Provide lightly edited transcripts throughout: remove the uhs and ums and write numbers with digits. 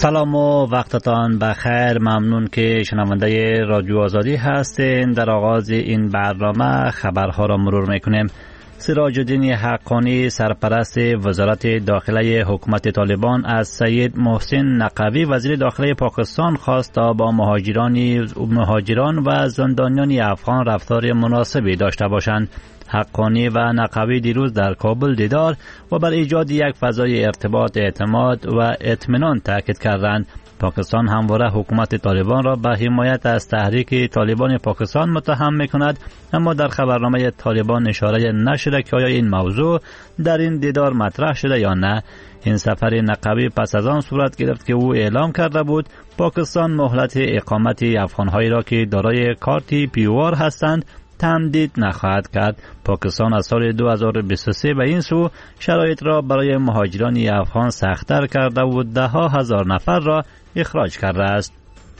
سلام و وقتتان بخیر. ممنون که شنونده رادیو آزادی هستین. در آغاز این برنامه خبرها را مرور میکنیم. سراج الدین حقانی سرپرست وزارت داخله حکومت طالبان از سید محسن نقوی وزیر داخله پاکستان خواست تا با مهاجران و زندانیان افغان رفتار مناسبی داشته باشند. حقانی و نقوی دیروز در کابل دیدار و بر ایجاد یک فضای ارتباط، اعتماد و اطمینان تاکید کردند. پاکستان همواره حکومت طالبان را به حمایت از تحریک طالبان پاکستان متهم می‌کند، اما در خبرنامه طالبان اشاره نشده که آیا این موضوع در این دیدار مطرح شده یا نه. این سفر نقوی پس از آن صورت گرفت که او اعلام کرده بود پاکستان مهلت اقامت افغان‌هایی را که دارای کارت پیوار هستند تمدید نخواهد کرد. پاکستان از سال 2023 به این سو شرایط را برای مهاجران افغان سخت‌تر کرده و ده ها هزار نفر را اخراج کرده است.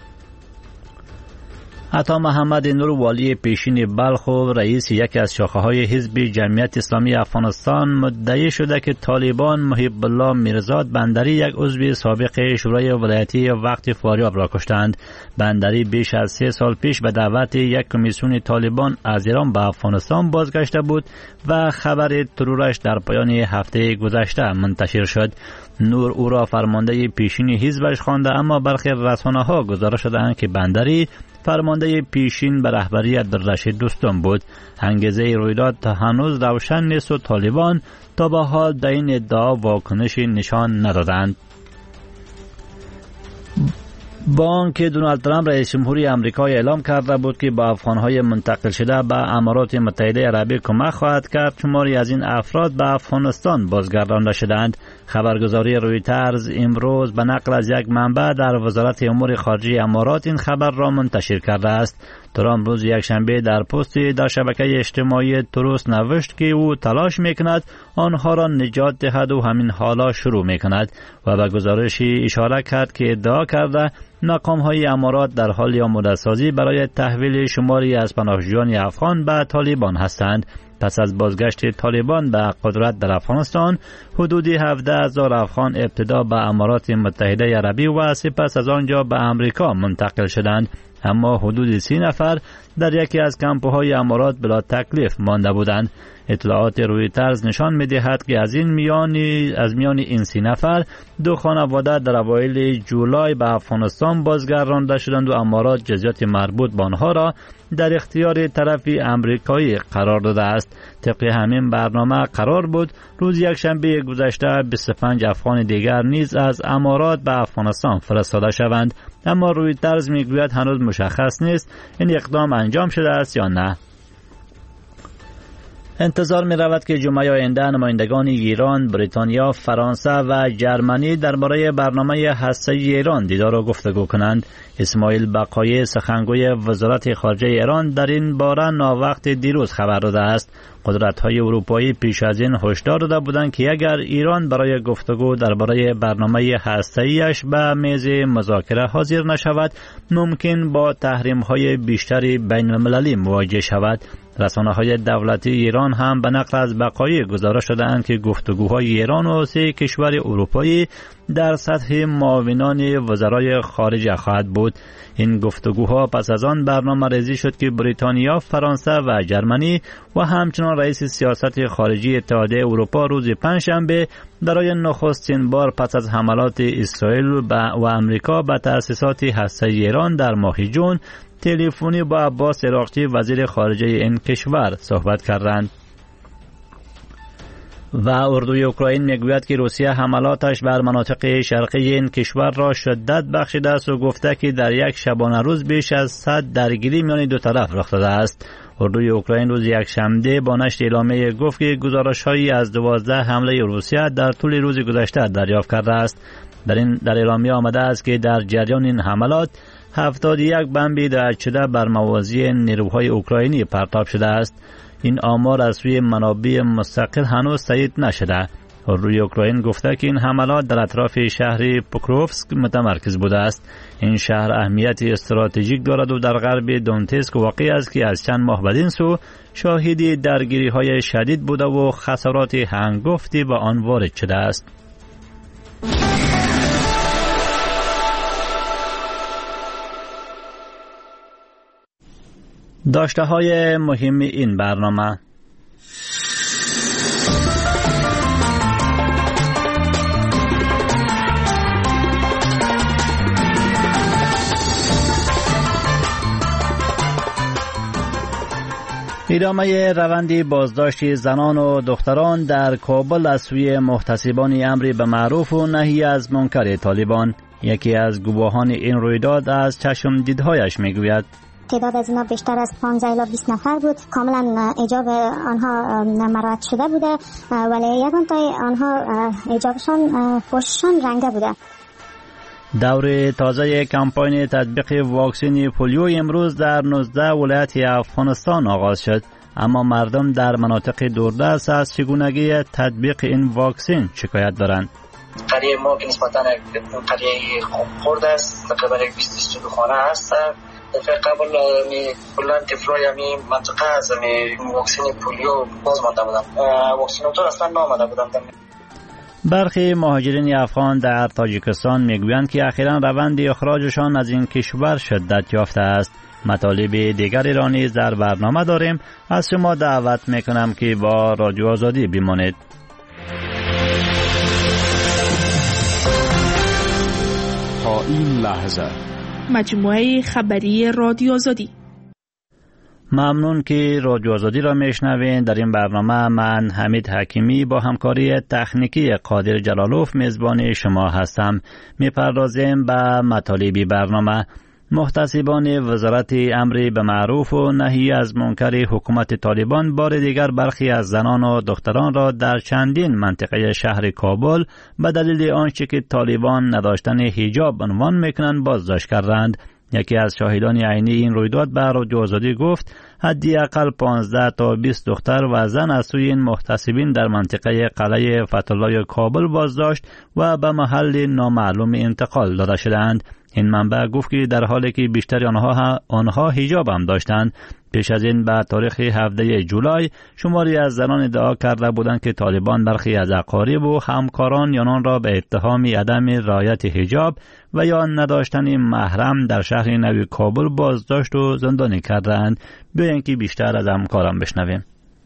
عطا محمد نور والی پیشین بلخ و رئیس یکی از شاخه‌های حزب جمعیت اسلامی افغانستان مدعی شده که طالبان محب الله میرزاد بندری یک عضو سابق شورای ولایتی وقت فاریاب را کشتند. بندری بیش از 3 سال پیش به دعوت یک کمیسیون طالبان از ایران به افغانستان بازگشته بود و خبر ترورش در پایان هفته گذشته منتشر شد. نور او را فرمانده پیشین حزبش خوانده، اما برخی رسانه‌ها گزارش دادند که بندری فرمانده پیشین به رهبری عبدالرشید دوستم بود. انگیزه رویداد تا هنوز روشن نیست و طالبان تا به حال در این ادعا واکنشی نشان ندادند. با آنکه دونالد ترامپ رئیس جمهوری آمریکا اعلام کرده بود که با افغان‌های منتقل شده به امارات متحده عربی کمک خواهد کرد، شماری از این افراد به افغانستان بازگردانده شدند. خبرگزاری رویترز امروز به نقل از یک منبع در وزارت امور خارجه امارات این خبر را منتشر کرده است. ترامپ روز یکشنبه در پستی در شبکه اجتماعی تروس نوشت که او تلاش میکند آنها را نجات دهد و همین حالا شروع میکند و به گزارشی اشاره کرد که ادعا کرده مقام‌های امارات در حال آماده‌سازی برای تحویل شماری از پناهجویان افغان به طالبان هستند. پس از بازگشت طالبان به قدرت در افغانستان، حدود 17,000 افغان ابتدا به امارات متحده عربی و سپس از آنجا به امریکا منتقل شدند، اما حدود 30 نفر در یکی از کمپ‌های امارات بلا تکلیف مانده بودند. اطلاعات رویترز نشان می‌دهد که از میان این 30 نفر 2 خانواده در اوایل جولای به افغانستان بازگردانده شدند و امارات جزئیات مربوط به آنها را در اختیار طرف امریکایی قرار داده است. طبق همین برنامه قرار بود روز یکشنبه گذشته 25 افغان دیگر نیز از امارات به افغانستان فرستاده شوند، اما رویترز میگوید هنوز مشخص نیست این اقدام انجام شده است یا نه. انتظار می رود که جمعه آینده نمایندگان ایران، بریتانیا، فرانسه و جرمنی درباره برنامه هسته‌ای ایران دیدار و گفتگو کنند. اسماعیل بقایی سخنگوی وزارت خارجه ایران در این باره ناوقت دیروز خبر داده است. قدرت‌های اروپایی پیش از این هشدار داده بودند که اگر ایران برای گفتگو درباره برنامه هسته‌ایش به میز مذاکره حاضر نشود، ممکن با تحریم‌های بیشتری بین‌المللی مواجه شود. رسانه‌های دولتی ایران هم به نقل از بقایی گزارش دادند که گفتگوهای ایران و 3 کشور اروپایی در سطح معاونان وزرای خارجه خواهد بود. این گفتگوها پس از آن برنامه ریزی شد که بریتانیا، فرانسه و جرمنی و همچنان رئیس سیاست خارجی اتحادیه اروپا روز پنجشنبه برای نخستین بار پس از حملات اسرائیل و امریکا به تأسیسات هسته‌ای ایران در ماه جون تلفنی با عباس عراقچی وزیر خارجه این کشور صحبت کردند. و اردوی اوکراین میگوید که روسیه حملاتش بر مناطق شرقی این کشور را شدت بخشیده است و گفته که در یک شبانه روز بیش از 100 درگیری میان دو طرف رخ داده است. اردوی اوکراین روز یکشنبه با نشر اعلامیه گفت که گزارش‌هایی از 12 حمله روسیه در طول روز گذشته دریافت کرده است. در اعلامیه آمده است که در جریان این حملات 71 بمب داعش شده بر موازی نیروهای اوکراینی پرتاب شده است. این آمار از سوی منابع مستقل هنوز تایید نشده. روی اوکراین گفته که این حملات در اطراف شهر پوکروفسک متمرکز بوده است. این شهر اهمیت استراتژیک دارد و در غرب دونتسک واقع است که از چند ماه بدین سو شاهد درگیری‌های شدید بوده و خسارات هنگفتی به آن وارد شده است. داشته های مهم این برنامه: ادامه روند بازداشت زنان و دختران در کابل از سوی محتسبان امر به معروف و نهی از منکر طالبان. یکی از گواهان این رویداد از چشم دیدهایش میگوید تعداد از اینا بیشتر از 15 الی 20 نفر بود. کاملا حجاب آنها مراعات شده بوده، ولی یگان تای آنها حجابشان پشتشان رنگه بوده. دور تازه کمپاین تطبیق واکسن پولیو امروز در 19 ولایت افغانستان آغاز شد، اما مردم در مناطق دوردست از چگونگی تطبیق این واکسن شکایت دارند. قریه ما که نسبتاً قریه خرد است، تقریبا 20 استودیو خانه است. دفعه قبل کلا تفرای همین منطقه از واکسن پولیو باز مانده بودن، واکسیناتور اصلا نامده بودن. برخی مهاجرین افغان در تاجیکستان میگویند که اخیراً روند اخراجشان از این کشور شدت یافته است. مطالب دیگری را نیز در برنامه داریم. از شما دعوت میکنم که با رادیو آزادی بمانید. تا این لحظه مجموعه خبری رادیو آزادی. ممنون که رادیو آزادی را میشنوین. در این برنامه من حمید حکیمی با همکاری تکنیکی قادر جلالوف میزبان شما هستم. میپردازیم به مطالب برنامه. محتسبان وزارت امر به معروف و نهی از منکر حکومت طالبان بار دیگر برخی از زنان و دختران را در چندین منطقه شهر کابل به دلیل آنچه که طالبان نداشتن حجاب عنوان میکنند بازداشت کردند. یکی از شاهدان عینی این رویداد به رادیو آزادی گفت حداقل 15 تا 20 دختر و زن از سوی این محتسبین در منطقه قلعه فتح‌الله کابل بازداشت و به محل نامعلوم انتقال داده شدند. این منبع گفت که در حالی که بیشتر آنها حجاب هم داشتند. پیش از این به تاریخ 17 جولای شماری از زنان ادعا کرده بودند که طالبان برخی از اقارب و همکاران آنان را به اتهام عدم رعایت حجاب و یا نداشتن محرم در شهر نو کابل بازداشت و زندانی کردند. بیایید که بیشتر از همکاران بشنویم.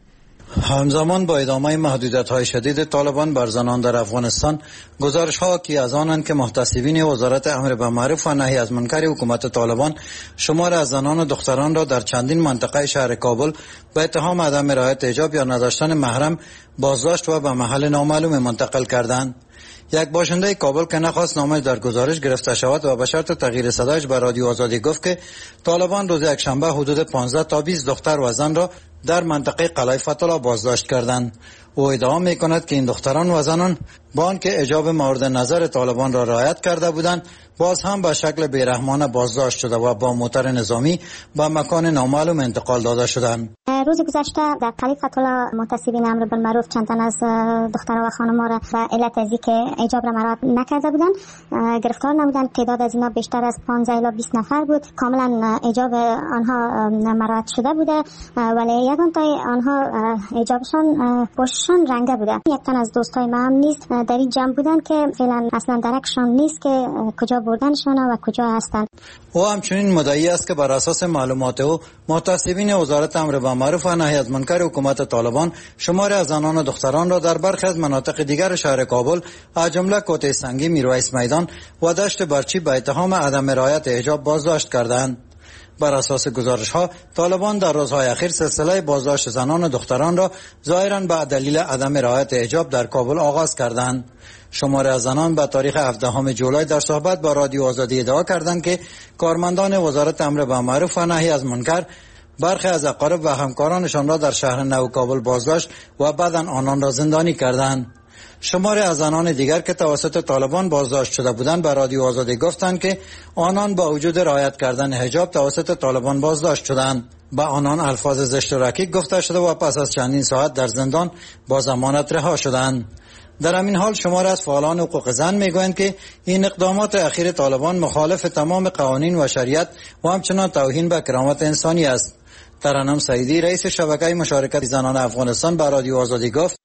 همزمان با ادامه محدودیت‌های شدید طالبان بر زنان در افغانستان، گزارش‌ها که از آنند که محتسبین وزارت امر به معروف و نهی از منکر حکومت طالبان شمار از زنان و دختران را در چندین منطقه شهر کابل به اتهام عدم رعایت حجاب یا نداشتن محرم بازداشت و به محل نامعلوم منتقل کردند. یک باشنده کابل که نخواست نامش در گزارش گرفته شود و به شرط تغییر صدایش به رادیو آزادی گفت که طالبان روز یکشنبه حدود 15 تا 20 دختر و زن را در منطقه قلعه فتح‌الله بازداشت کردند. او ادعا می‌کند که این دختران و زنان با آنکه حجاب مورد نظر طالبان را رعایت کرده بودند باز هم به شکل بیرحمانه بازداشت شده و با موتر نظامی به مکان نامعلوم انتقال داده شدند. روز گذشته در قلعه فتح‌الله محتسبین امر بالمعروف چند تن از دخترها و خانم‌ها را به علت از اینکه حجاب را مراعات نکرده بودند گرفتار نمودند. تعداد از اینا بیشتر از 15 الی 20 نفر بود. کاملا حجاب آنها مراعات شده بوده، ولی یگان تای آنها حجابشان پشتشان رنگه بوده. یک تن از دوستای ما هم نیست در این جمع بودند که فعلا اصلا درکشان نیست که کجا بردنشان و کجا هستند. او همچنین مدعی است که بر اساس معلومات او محتسبین وزارت امر به معروف و نهی از منکر حکومت طالبان شماری از زنان و دختران را در برخی از مناطق دیگر شهر کابل از جمله کوته سنگی، میرویس میدان و دشت برچی به اتهام عدم رعایت حجاب بازداشت کردند. بر اساس گزارش‌ها طالبان در روزهای اخیر سلسله بازداشت زنان و دختران را ظاهراً به دلیل عدم رعایت حجاب در کابل آغاز کردند. شماری از زنان به تاریخ 17 جولای در صحبت با رادیو آزادی ادعا کردند که کارمندان وزارت امر به معروف و نهی از منکر برخی از اقارب و همکارانشان را در شهر نو کابل بازداشت و بعداً آنان را زندانی کردند. شماری از زنان دیگر که توسط طالبان بازداشت شده بودند به رادیو آزادی گفتند که آنان با وجود رعایت کردن حجاب توسط طالبان بازداشت شدند. به آنان الفاظ زشت و رکیک گفته شده و پس از چندین ساعت در زندان با ضمانت رها شدند. در همین حال شماری از فعالان حقوق زن میگویند که این اقدامات اخیر طالبان مخالف تمام قوانین و شریعت و همچنان توهین به کرامت انسانی است. ترنم سعیدی رئیس شبکه مشارکت زنان افغانستان به رادیو آزادی گفت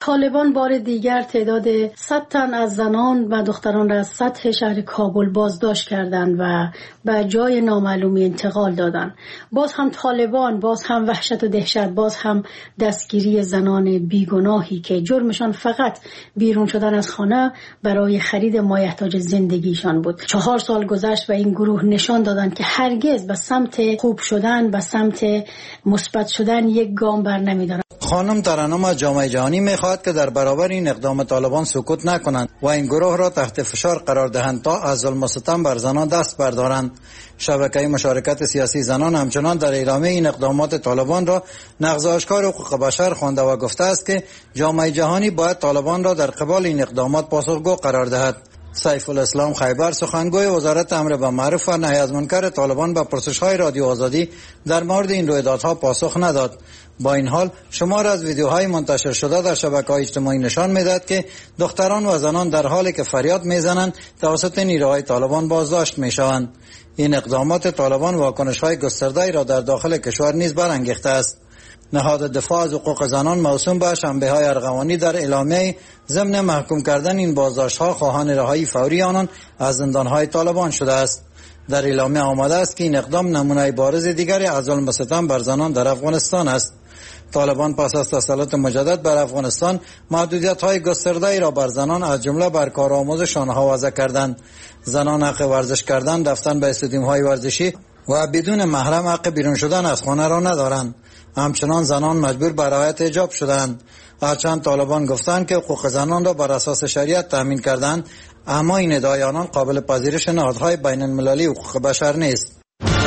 طالبان بار دیگر تعداد 100 تن از زنان و دختران را از سطح شهر کابل بازداشت کردند و به جای نامعلومی انتقال دادند. باز هم طالبان، باز هم وحشت و دهشت، باز هم دستگیری زنان بیگناهی که جرمشان فقط بیرون شدن از خانه برای خرید مایحتاج زندگیشان بود. 4 سال گذشت و این گروه نشان دادند که هرگز به سمت خوب شدن، به سمت مثبت شدن یک گام بر نمی‌دارند. خانم ترنم از جامعه جهانی می‌خواهد که در برابر این اقدام طالبان سکوت نکنند و این گروه را تحت فشار قرار دهند تا از ظلم و ستم بر زنان دست بردارند. شبکه مشارکت سیاسی زنان همچنان در اعلامیه این اقدامات طالبان را نقض آشکار حقوق بشر خوانده و گفته است که جامعه جهانی باید طالبان را در قبال این اقدامات پاسخگو قرار دهد. سیف الاسلام خیبر سخنگوی وزارت امر بالمعروف و نهی از منکر طالبان به پرسش‌های رادیو آزادی در مورد این رویدادها پاسخ نداد. با این حال شمار از ویدیوهای منتشر شده در شبکه‌های اجتماعی نشان می‌دهد که دختران و زنان در حالی که فریاد می‌زنند توسط نیروهای طالبان بازداشت می‌شوند. این اقدامات طالبان واکنش‌های گسترده‌ای را در داخل کشور نیز برانگیخته است. نهاد دفاع از حقوق زنان موسوم به شنبه‌های ارغوانی در اعلامیه ضمن محکوم کردن این بازداشت‌ها خواهان رهایی فوری آنان از زندان‌های طالبان شده است. در اعلامیه آمده است که این اقدام نمونه بارز دیگری از ظلم و ستم بر زنان در افغانستان است. طالبان پس از تسلط مجدد بر افغانستان محدودیت‌های گسترده‌ای را بر زنان از جمله بر کارآموزش آنها وضع کردند. زنان حق ورزش کردن، رفتن به استادیوم‌های ورزشی و بدون محرم حق بیرون شدن از خانه را ندارند. همچنان زنان مجبور به رعایت حجاب شدند. هرچند طالبان گفتند که حقوق زنان را بر اساس شریعت تامین کردند، اما این ادعای آنان قابل پذیرش نهادهای بین المللی حقوق بشر نیست.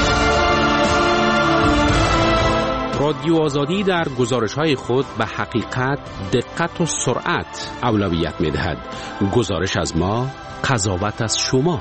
رادیو آزادی در گزارش‌های خود به حقیقت، دقت و سرعت اولویت می‌دهد. گزارش از ما، قضاوت از شما.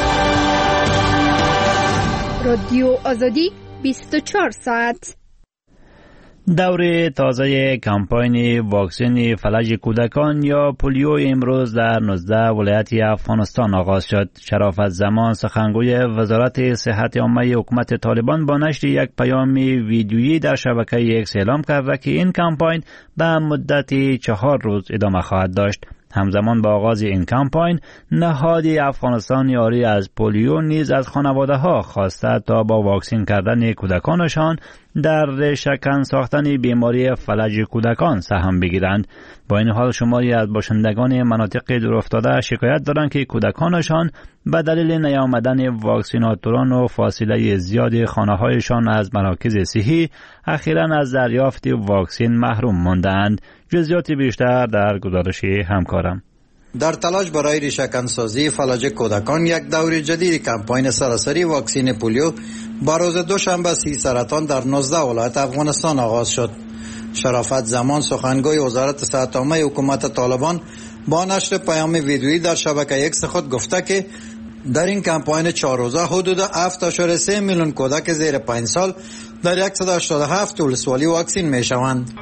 رادیو آزادی 24 ساعت. دور تازه کمپاین واکسن فلج کودکان یا پولیو امروز در 19 ولایت افغانستان آغاز شد. شرافت زمان سخنگوی وزارت صحت عامه حکومت طالبان با نشر یک پیام ویدیویی در شبکه ایکس اعلام کرد که این کمپاین به مدت 4 روز ادامه خواهد داشت. همزمان با آغاز این کمپاین، نهاد افغانستان یاری از پولیو نیز از خانواده ها خواسته تا با واکسین کردن کودکانشان در شکن ساختن بیماری فلج کودکان سهم بگیرند. با این حال شماری از باشندگان مناطق دورافتاده شکایت دارند که کودکانشان به دلیل نیامدن واکسیناتوران و فاصله زیاد خانه‌هایشان از مراکز صحی اخیراً از دریافت واکسن محروم ماندند. جزئیات بیشتر در گزارش همکارم. در تلاش برای ریشه‌کنسازی فلج کودکان یک دور جدید کمپاین سراسری واکسن پولیو با روز دوشنبه 30 سرطان در 19 ولایت افغانستان آغاز شد. شرافت زمان سخنگوی وزارت صحت عامه حکومت طالبان با نشر پیام ویدیویی در شبکه ایکس خود گفته که در این کمپاین 4 روزه حدود 7.3 میلیون کودک زیر 5 سال در 187 ولسوالی واکسین می شوند.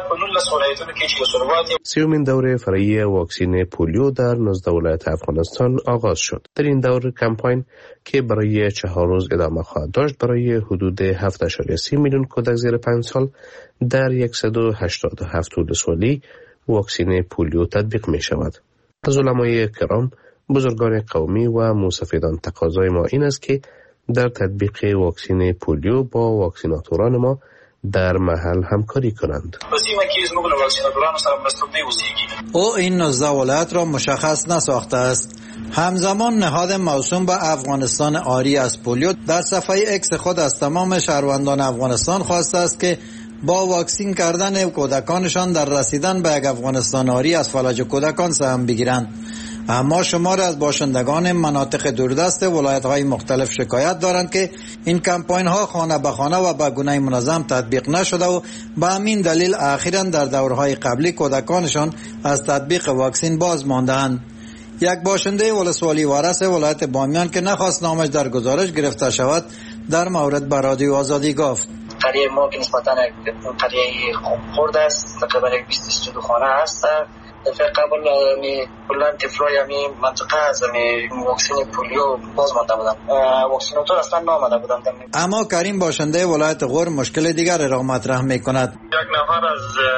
سیومین دوره فرعی واکسن پولیو در 19 ولایت افغانستان آغاز شد. در این دوره کمپاین که برای 4 روز ادامه خواهد داشت برای حدود 7.3 میلیون کودک زیر 5 سال در 187 ولسوالی واکسن پولیو تطبیق می شود. از علمای کرام، بزرگان قومی و موسفیدان تقاضای ما این است که در تطبیق واکسن پولیو با واکسیناتوران ما در محل همکاری کنند. او این 19 ولایت را مشخص نساخته است. همزمان نهاد موسوم به افغانستان عاری از پولیو در صفحه اکس خود از تمام شهروندان افغانستان خواسته است که با واکسین کردن کودکانشان در رسیدن به یک افغانستان عاری از فلج کودکان سهم بگیرند. اما شمار از باشندگان مناطق دوردست ولایت‌های مختلف شکایت دارند که این کمپاین‌ها خانه به خانه و به گونه منظم تطبیق نشده و به همین دلیل اخیراً در دورهای قبلی کودکانشان از تطبیق واکسن باز مانده‌اند. یک باشنده ولسوالی وارث ولایت بامیان که نخواست نامش در گزارش گرفته شود در مورد به رادیو آزادی گفت: قریه ما که نسبتاً قریه خرد است، تقریبا 20 استودیوخانه هست. دفعه قبل کلا تفلای همین منطقه از واکسن پولیو باز مانده بودن، واکسیناتور اصلا نامده بودن. اما کریم باشنده ولایت غور مشکل دیگر را مطرح میکند. یک نفر از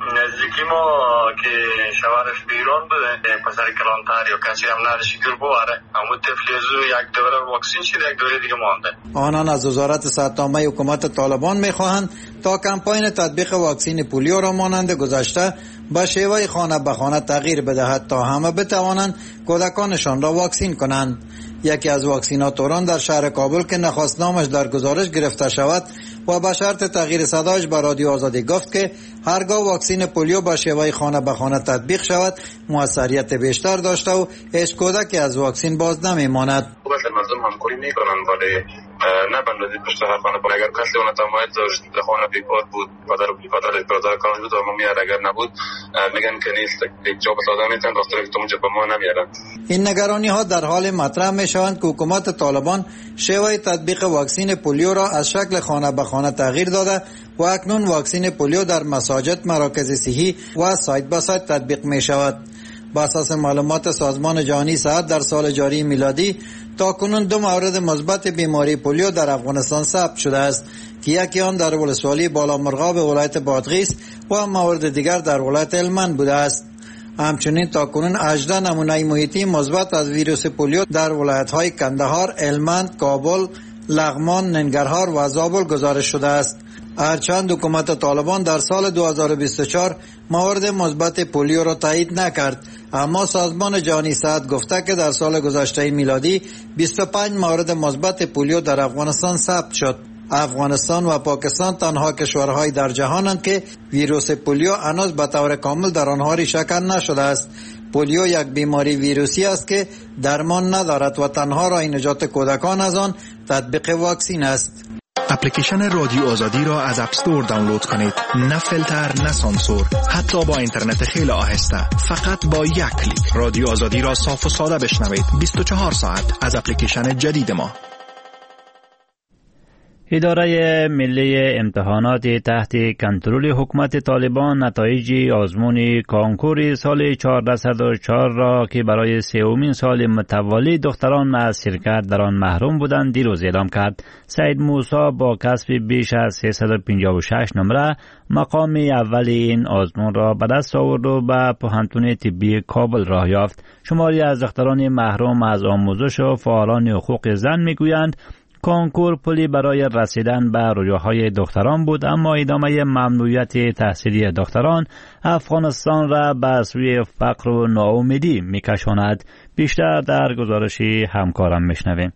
نزدیکی ما که شوهرش بیرون بوده پسر کلانتر یا کسی هم نداشت که ببره اما طفلی از یک دوره واکسین شده یک دوره دیگه مانده. آنان از وزارت صحت‌نامه حکومت طالبان می‌خواهند تا کمپاین تطبیق واکسین پولیو را مانند گذشته با شیوه خانه به خانه تغییر بدهد تا همه بتوانند کودکانشان را واکسین کنند. یکی از واکسیناتوران در شهر کابل که نخست نامش در گزارش گرفته شود و به شرط تغییر صدایش به رادیو آزادی گفت که هرگاه واکسین پولیو با شیوه خانه به خانه تطبیق شود موثریت بیشتر داشته و هیچ کودکی از واکسین باز نمیماند. مردم همکاری میکنن ولی نه بندازی پشت خانه بود. اگر کسی اون تمایل داشت خانه بیکار بود پدر و برادر کارش بود اما میاد اگر نبود میگن که نیست یک جا بسازن میتن داستان که تو به ما نمیارن. این نگرانی ها در حال مطرح میشوند که حکومت طالبان شیوه تطبیق واکسین پولیو را از شکل خانه به خانه تغییر داده و اکنون واکسین پولیو در مساجد، مراکز صحی و سایت به سایت تطبیق می شود. با اساس معلومات سازمان جهانی صحت در سال جاری میلادی تاکنون 2 مورد مثبت بیماری پولیو در افغانستان ثبت شده است که یکی آن در ولسوالی بالامرغاب ولایت بادغیس و مورد دیگر در ولایت هلمند بوده است. همچنین تاکنون 18 نمونه محیطی مثبت از ویروس پولیو در ولایت‌های کندهار، هلمند، کابل، لغمان، ننگرهار و زابل گزارش شده است. هرچند حکومت طالبان در سال 2024 موارد مثبت پولیو را تایید نکرد، اما سازمان جهانی صحت گفته که در سال گذشته میلادی 25 مورد مثبت پولیو در افغانستان ثبت شد. افغانستان و پاکستان تنها کشورهای در جهانند که ویروس پولیو هنوز به طور کامل در آنها ریشه نشده است. پولیو یک بیماری ویروسی است که درمان ندارد و تنها راه نجات کودکان از آن تطبیق واکسین است. اپلیکیشن رادیو آزادی را از اپ استور دانلود کنید. نه فیلتر، نه سانسور، حتی با اینترنت خیلی آهسته. فقط با یک کلیک رادیو آزادی را صاف و ساده بشنوید. 24 ساعت از اپلیکیشن جدید ما. اداره ملی امتحانات تحت کنترل حکومت طالبان نتایج آزمون کانکور سال 1404 را که برای 3مین سال متوالی دختران از شرکت در آن محروم بودند دیروز اعلام کرد. سید موسی با کسب بیش از 356 نمره مقام اول این آزمون را به دست آورد و به پوهنتون طبی کابل راه یافت. شماری از دختران محروم از آموزش و فعالان حقوق زن میگویند کنکور پلی برای رسیدن به رویاهای دختران بود، اما ادامه ممنوعیت تحصیلی دختران افغانستان را به سوی فقر و ناامیدی میکشاند. بیشتر در گزارش همکارم میشنویم.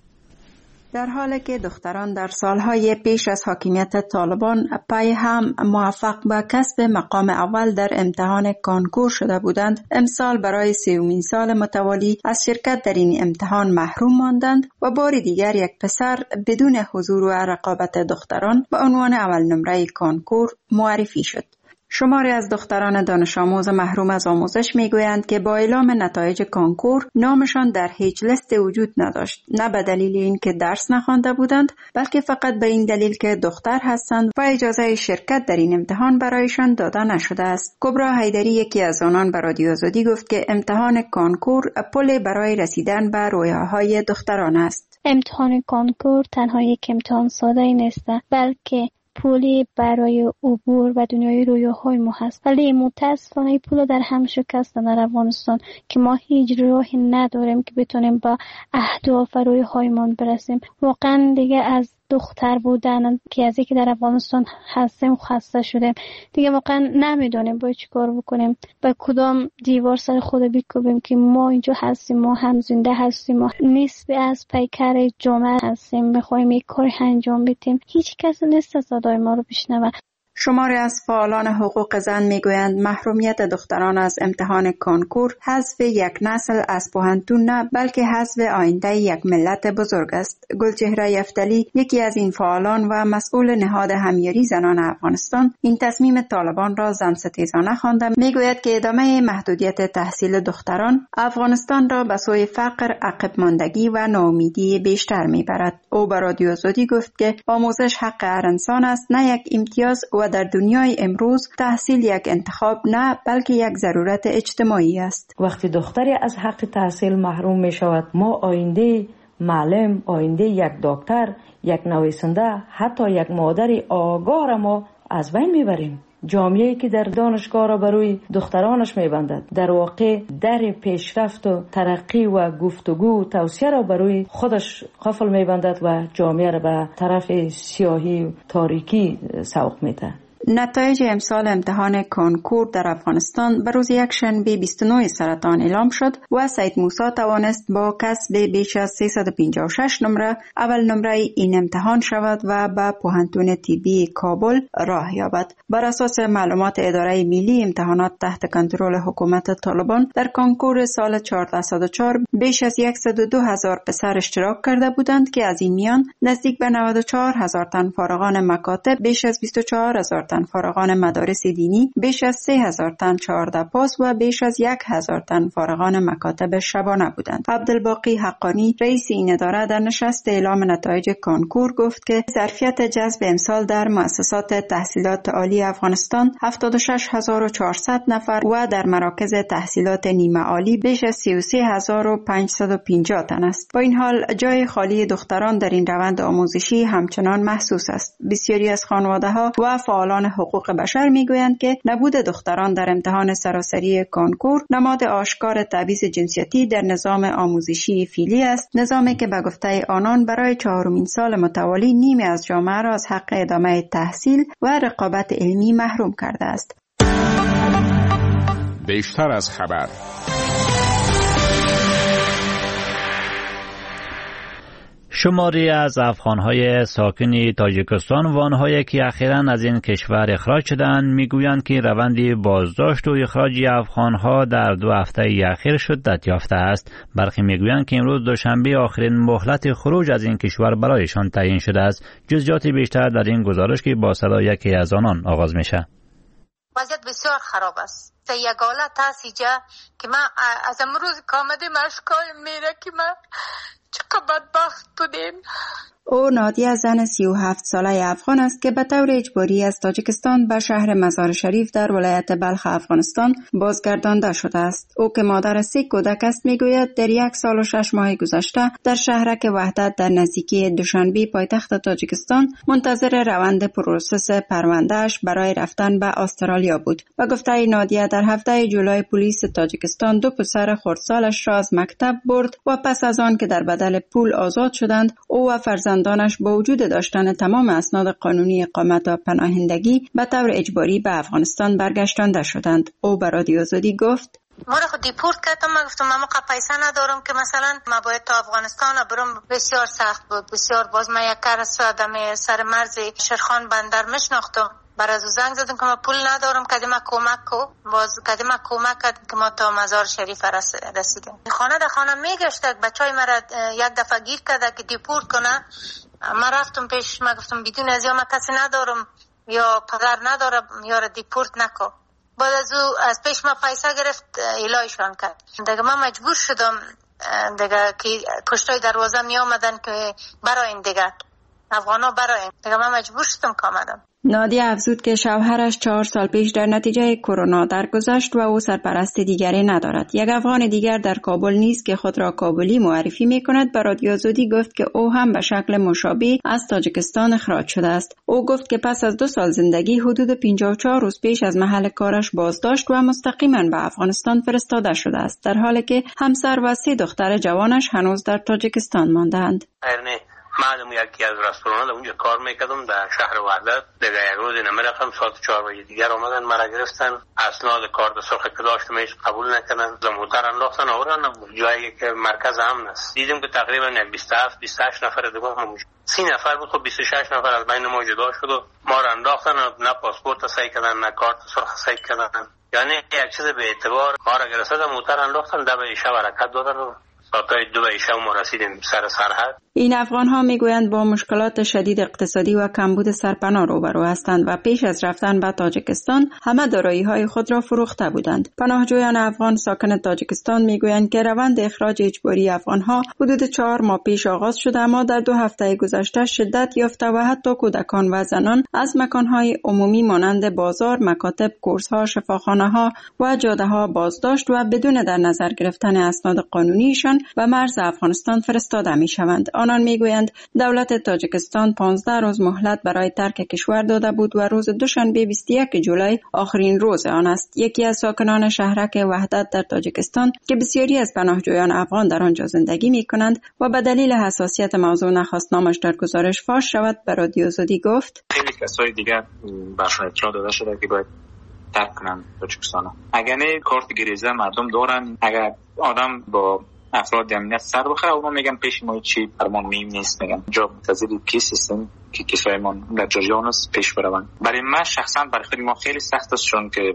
در حالی که دختران در سالهای پیش از حاکمیت طالبان پای هم موفق به کسب مقام اول در امتحان کانکور شده بودند، امسال برای 3مین سال متوالی از شرکت در این امتحان محروم ماندند و بار دیگر یک پسر بدون حضور و رقابت دختران به عنوان اول نمره کانکور معرفی شد. شماری از دختران دانش آموز محروم از آموزش میگویند که با اعلام نتایج کانکور نامشان در هیچ لیست وجود نداشت، نه به دلیل اینکه درس نخوانده بودند بلکه فقط به این دلیل که دختر هستند و اجازه شرکت در این امتحان برایشان داده نشده است. کبرا حیدری یکی از آنان به رادیو آزادی گفت که امتحان کانکور پل برای رسیدن به رویاهای دختران است. امتحان کانکور تنها یک امتحان ساده نیست، بلکه پولی برای عبور و دنیای رویاهای ما هست. ولی متاسفانه این پول در هم شکستن در افغانستان که ما هیچ راهی نداریم که بتونیم با اهداف و رویاهایمان برسیم. واقعا دیگه از دختر بودن که از اینکه در افغانستان هستیم خسته شدیم. دیگه واقعا نمیدونیم باید چی کار بکنیم، با کدام دیوار سر خود بکوبیم که ما اینجا هستیم، ما هم زنده هستیم، ما نصف از پیکر جامعه هستیم، میخوایم یک کار انجام بدیم. هیچ کس نیست صدای ما رو بشنوه. شماری از فعالان حقوق زن میگویند محرومیت دختران از امتحان کانکور حذف یک نسل از پوهنتون نه بلکه حذف آینده یک ملت بزرگ است. گلچهره یفتلی یکی از این فعالان و مسئول نهاد همیاری زنان افغانستان این تصمیم طالبان را زن ستیزانه خوانده. میگوید که ادامه محدودیت تحصیل دختران افغانستان را به سوی فقر، عقب ماندگی و ناامیدی بیشتر میبرد. او به رادیو آزادی گفت که آموزش حق هر انسان است، نه یک امتیاز، و در دنیای امروز تحصیل یک انتخاب نه بلکه یک ضرورت اجتماعی است. وقتی دختری از حق تحصیل محروم می شود، ما آینده معلم، آینده یک دکتر، یک نویسنده، حتی یک مادر آگاه را ما از بین می بریم. جامعه‌ای که در دانشگاه را برای دخترانش می‌بندد در واقع در پیشرفت و ترقی و گفتگو و توسعه را برای خودش قفل می‌بندد و جامعه را به طرف سیاهی و تاریکی سوق می‌دهد. نتایج امسال امتحان کنکور در افغانستان به روز یکشنبه 29 سرطان اعلام شد و سید موسی توانست با کسب بیش از 356 نمره اول نمره این امتحان شود و به پوهنتون طبی کابل راه یابد. بر اساس معلومات اداره ملی امتحانات تحت کنترل حکومت طالبان در کنکور سال 1404 بیش از 102,000 پسر اشتراک کرده بودند که از این میان نزدیک به 94,000 تن فارغان مکاتب، بیش از 24,000 تن فارغان مدارس دینی، بیش از 3,000 تن 14 پاس و بیش از 1,000 تن فارغان مکاتب شبانه بودند. عبدالباقی حقانی رئیس این اداره در نشست اعلام نتایج کنکور گفت که ظرفیت جذب امسال در مؤسسات تحصیلات عالی افغانستان 76,400 نفر و در مراکز تحصیلات نیمه عالی بیش از 33,550 تن است. با این حال جای خالی دختران در این روند آموزشی همچنان محسوس است. بسیاری از خانواده‌ها و فعالان حقوق بشر میگویند که نبود دختران در امتحان سراسری کنکور نماد آشکار تبعیض جنسیتی در نظام آموزشی فعلی است، نظامی که به گفته آنان برای 4مین سال متوالی نیمی از جامعه را از حق ادامه تحصیل و رقابت علمی محروم کرده است. بیشتر از خبر. شماری از افغانهای ساکن تاجیکستان و آنهایی که اخیراً از این کشور اخراج شدند میگویند که روند بازداشت و اخراج افغانها در 2 هفته اخیر شدت یافته است. برخی میگویند که امروز دوشنبه آخرین مهلت خروج از این کشور برایشان تعیین شده است. جزئیات بیشتر در این گزارش که با صدای یکی از آنان آغاز میشه. وضعیت بسیار خراب است. یک حالت هست که من از امروز کامده مشکای میره که من چقدر بدبخت بودیم. او نادیه زن 37 ساله افغان است که به طور اجباری از تاجیکستان به شهر مزار شریف در ولایت بلخ افغانستان بازگردانده شده است. او که مادر 3 کودک است میگوید در 1 سال و 6 ماه گذشته در شهرک وحدت در نزدیکی دوشنبه پایتخت تاجیکستان منتظر روند پروسس پروندهش برای رفتن به استرالیا بود. و گفته نادیه در هفته جولای پلیس تاجیکستان 2 پسر خردسالش را از مکتب برد و پس از آن که در بدل پول آزاد شدند او و فرزندانش با وجود داشتن تمام اسناد قانونی اقامت و پناهندگی به طور اجباری به افغانستان برگشتانده شدند. او به رادیو آزادی گفت: ما را خود دیپورت کردم. من گفتم من پیسه ندارم که مثلا ما باید تا افغانستان برم. بسیار سخت بود، بسیار. باز من یک کار آدم سر مرز شیرخان بندر میشناختم. برای از زنگ زدم که ما پول ندارم، کدی ما کمک کو. باز کدی ما کمک کرد که ما تا مزار شریف رسیدیم. خانه در خانه میگشت. بچهای مرا یک دفعه گیر کرده که دیپورت کنه. من رفتم پیش، من گفتم بدون از یا من کسی ندارم یا پدر ندارم یا را دیپورت نکو. بعد از او از پیش ما پیسه گرفت، ایلایشان کرد. دیگه من مجبور شدم دیگه که پشتای دروازه می آمدن که براین دیگه افغانا براین. دیگه من مجبور شدم که آمدم. نادیه افزود که شوهرش 4 سال پیش در نتیجه کرونا درگذشت و او سرپرست دیگری ندارد. یک افغان دیگر در کابل نیز که خود را کابلی معرفی می کند به رادیو آزادی گفت که او هم به شکل مشابه از تاجیکستان اخراج شده است. او گفت که پس از 2 سال زندگی حدود 54 روز پیش از محل کارش بازداشت و مستقیما به افغانستان فرستاده شده است، در حالی که همسر و 3 دختر جوانش هنوز در تاجیکستان مانده‌اند. معلوم یکی از رستوران اونجا کار میکردم در شهر وحدت. دیگه یک روز نمیرفتم، ساعت 4 بجه دیگر آمدن مرا گرفتن، اسناد کارت سرخ که داشتم هیچ قبول نکردن، زموتر انداختن آوردن جایی که مرکز امن است. دیدیم که تقریبا 27 28 نفر دیگه هم 30 نفر بود. خب 26 نفر از بین ما جدا شد و ما را انداختن. نه پاسپورت صحیح کردن نه کارت سرخ صحیح کردن. یعنی یک چیز به اعتبار ما را گرفتن، موتر انداختن، دم شب حرکت دادن و ساعتای 2 شب ما رسیدیم سر سرحد. این افغان‌ها میگویند با مشکلات شدید اقتصادی و کمبود سرپناه روبرو هستند و پیش از رفتن به تاجیکستان همه دارایی‌های خود را فروخته بودند. پناهجویان افغان ساکن تاجیکستان میگویند که روند اخراج اجباری افغان‌ها حدود 4 ماه پیش آغاز شده اما در 2 هفته گذشته شدت یافته و حتی کودکان و زنان از مکان‌های عمومی مانند بازار، مکاتب، کورس‌ها، شفاخانه‌ها و جاده‌ها بازداشت و بدون در نظر گرفتن اسناد قانونیشان تاجیکستان به مرز افغانستان فرستاده می شوند. آنان می گویند دولت تاجیکستان 15 روز مهلت برای ترک کشور داده بود و روز دوشنبه 21 جولای آخرین روز آن است. یکی از ساکنان شهرک وحدت در تاجیکستان که بسیاری از پناهجویان افغان در آنجا زندگی می کنند و به دلیل حساسیت موضوع نخواست نامش در گزارش فاش شود به رادیو آزادی گفت: خیلی کسای دیگر برشون اطلاع داده شده که باید ترک کنن تاجیکستان. اگر نه کارت گریزه مردم دارن، اگر آدم با افراد امنیت سر بخوره اونا میگن پیش ما چی فرمان مهم نیست، میگن جا منتظر کی سیستم که کسای ما در جریان است پیش بروند. برای من شخصا برای خود ما خیلی سخت است چون که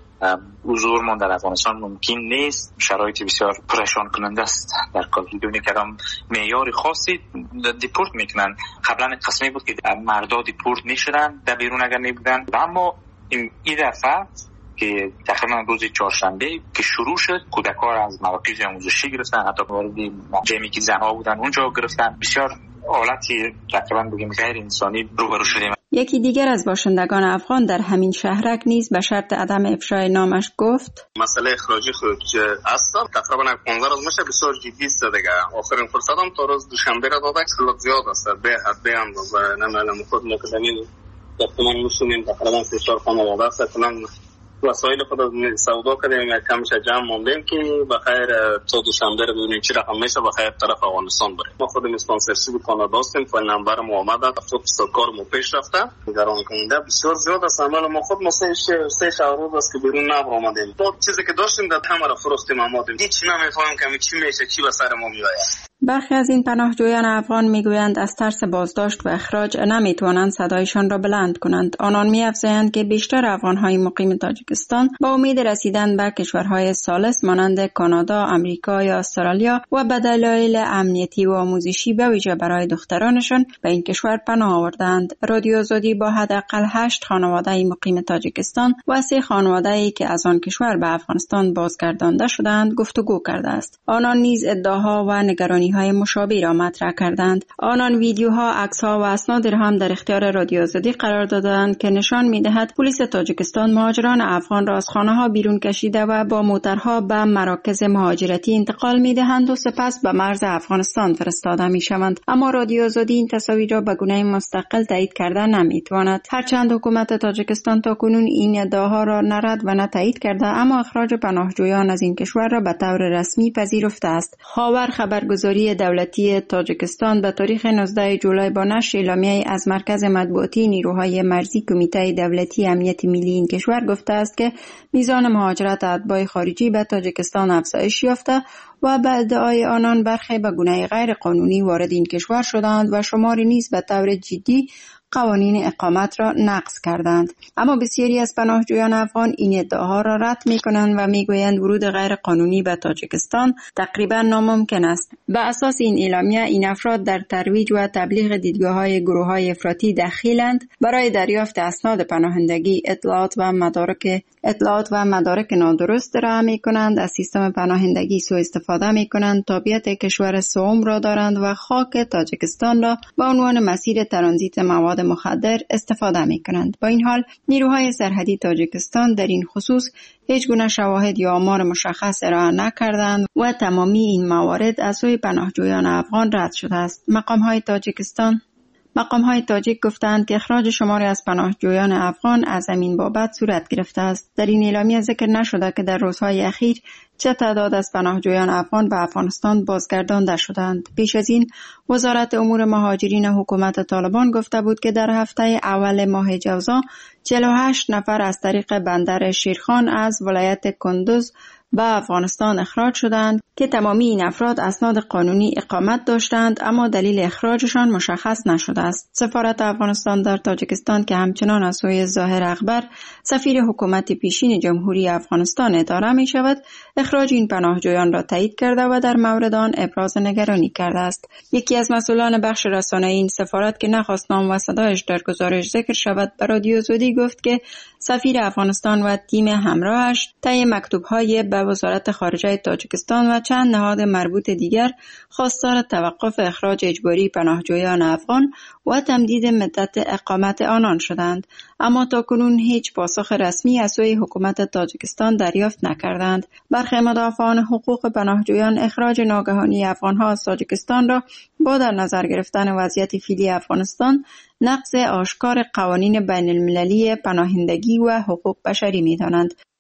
حضور ما در افغانستان ممکن نیست. شرایط بسیار پریشان کننده است. در کل بدون کدام معیار خاصی دیپورت میکنن. قبلا قسمی بود که مردا دیپورت میشدن در بیرون اگر نبودن، اما این دفعه که تقریبا روز چهارشنبه که شروع شد کودکان از مراکز آموزشی گرفتن، حتی وارد جمعی که زنها بودن اونجا گرفتن. بسیار حالتی تقریبا بگیم غیر انسانی روبرو شدیم. یکی دیگر از باشندگان افغان در همین شهرک نیز به شرط عدم افشای نامش گفت: مسئله اخراجی خود است تقریبا 15 روز میشه، بسیار جدی است دیگه. آخرین فرصتم تا روز دوشنبه را دادن که زیاد است به حد به اندازه نمیدونم خود مقدمین تقریبا مسلمین تقریبا 3-4 خانواده است. کنم وسایل خود سودا کردیم کمش جمع موندیم که بخیر تا دوشنبه رو ببینیم چی رقم میشه بخیر طرف افغانستان بریم. ما خود اسپانسرشیپ کانادا هستیم، فایل نمبر ما اومده، خود کار ما پیش رفته. نگران کننده بسیار زیاد است. عمل ما خود ما 3 شهر است که بیرون نبر آمدیم. تو چیزی که داشتیم در همه را فروختیم آمدیم. هیچ نمیفهمم که چی میشه، چی به سر ما میآید. برخی از این پناهجویان افغان میگویند از ترس بازداشت و اخراج نمیتوانند صدایشان را بلند کنند. آنان می‌افزایند که بیشتر افغان‌های مقیم تاجیکستان با امید رسیدن به کشورهای ثالث مانند کانادا، آمریکا یا استرالیا و به دلایل امنیتی و آموزشی به ویژه برای دخترانشان به این کشور پناه آوردند. رادیو آزادی با حداقل 8 خانواده مقیم تاجیکستان و 3 خانواده‌ای که از آن کشور به افغانستان بازگردانده شدند گفتگو کرده است. آنان نیز ادعاها و نگرانی های مشابه را مطرح کردند. آنان ویدیوها، عکس‌ها و اسناد را هم در اختیار رادیو آزادی قرار دادند که نشان می‌دهد پلیس تاجیکستان مهاجران افغان را از خانه‌ها بیرون کشیده و با موترها به مراکز مهاجرتی انتقال می‌دهند و سپس به مرز افغانستان فرستاده می‌شوند. اما رادیو آزادی این تصاویر را به گونه مستقل تایید کرده نمی‌تواند. هرچند حکومت تاجیکستان تاکنون این ادعاها را نه رد و نه تایید کرده، اما اخراج پناهجویان از این کشور را به طور رسمی پذیرفته است. خاور خبرگزاری دولتی تاجیکستان به تاریخ 19 جولای با نشر اعلامیه‌ای از مرکز مطبوعاتی نیروهای مرزی کمیته دولتی امنیت ملی این کشور گفته است که میزان مهاجرت اتباع خارجی به تاجیکستان افزایش یافته و به ادعای آنان برخی به گونه غیر قانونی وارد این کشور شدند و شماری نیز به طور جدی قوانین اقامت را نقض کردند. اما بسیاری از پناهجویان افغان این ادعاها را رد می‌کنند و می‌گویند ورود غیر قانونی به تاجیکستان تقریبا ناممکن است. به اساس این اعلامیه این افراد در ترویج و تبلیغ دیدگاه‌های گروه‌های افراطی دخیلند، برای دریافت اسناد پناهندگی اطلاعات و مدارک نادرست ارائه می‌کنند، از سیستم پناهندگی سوء استفاده می‌کنند، تابعیت کشور سوم را دارند و خاک تاجیکستان را به عنوان مسیر ترانزیت مواد مخدر استفاده می‌کنند. با این حال نیروهای سرحدی تاجیکستان در این خصوص هیچ گونه شواهد یا آمار مشخص ارائه نکردند و تمامی این موارد از سوی پناهجویان افغان رد شده است. مقام‌های تاجیک گفتند که اخراج شماری از پناهجویان افغان از همین بابت صورت گرفته است. در این اعلامیه ذکر نشده که در روزهای اخیر چه تعداد از پناهجویان افغان به افغانستان بازگردانده شدند. پیش از این وزارت امور مهاجرین حکومت طالبان گفته بود که در هفته اول ماه جوزا 48 نفر از طریق بندر شیرخان از ولایت کندوز به افغانستان اخراج شدند که تمامی این افراد اسناد قانونی اقامت داشتند، اما دلیل اخراجشان مشخص نشده است. سفارت افغانستان در تاجیکستان که همچنان از سوی ظاهر اکبر سفیر حکومت پیشین جمهوری افغانستان اداره می شود، اخراج این پناهجویان را تایید کرده و در مورد آن ابراز نگرانی کرده است. یکی از مسئولان بخش رسانه‌ای این سفارت که نخواست نام و صدایش در گزارش ذکر شود، به رادیو آزادی گفت که سفیر افغانستان و تیم همراهش طی مکتوب‌های به وزارت خارجه تاجیکستان و چند نهاد مربوط دیگر خواستار توقف اخراج اجباری پناهجویان افغان و تمدید مدت اقامت آنان شدند، اما تاکنون هیچ پاسخ رسمی از سوی حکومت تاجیکستان دریافت نکردند. برخی برخی مدافعان حقوق پناهجویان اخراج ناگهانی افغانها از تاجیکستان را با در نظر گرفتن وضعیت فعلی افغانستان نقض آشکار قوانین بین المللی پناهندگی و حقوق بشری می‌دانند.